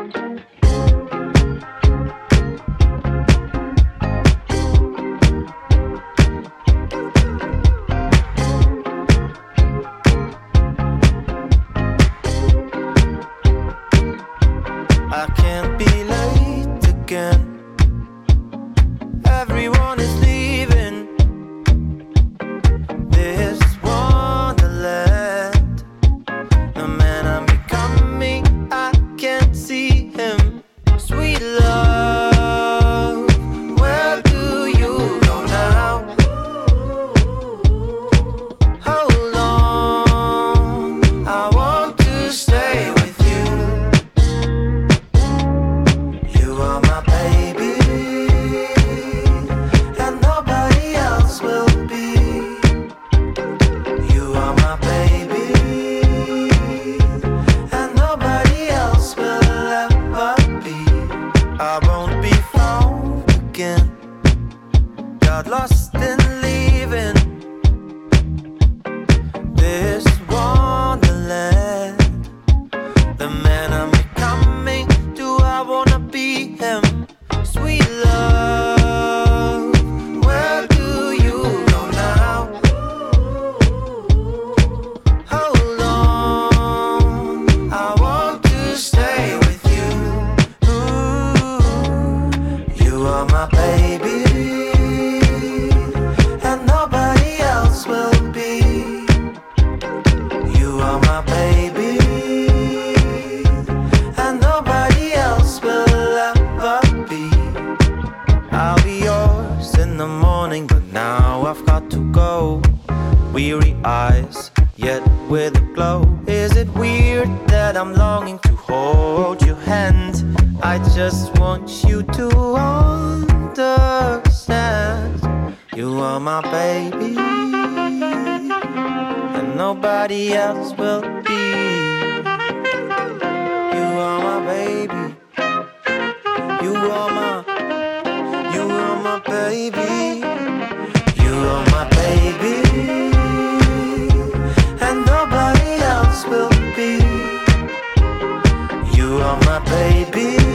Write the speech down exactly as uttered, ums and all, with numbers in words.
I can't be late again. Everyone is leaving this wonderland. The man I'm becoming, I can't see him. Sweet love, where do you go now? Hold on, I want to stay with you. You are my baby, and nobody else will be. You are my baby, and nobody else will ever be. I won't be found again, got lost in leaving this wonderland. The man I'm becoming, do I wanna be him? Sweet love, where do you go now? Hold on, I want to stay with you. Ooh, you are my baby, and nobody else will be. You are my baby, and nobody else will ever be. I'll be yours in the morning, but now I've got to go. Weary eyes, yet with a glow. Is it weird that I'm longing to hold your hand? I just want you to understand. You are my baby, and nobody else will be. You are my baby, you are my, you are my baby, you are my baby, and nobody else will be. You are my baby,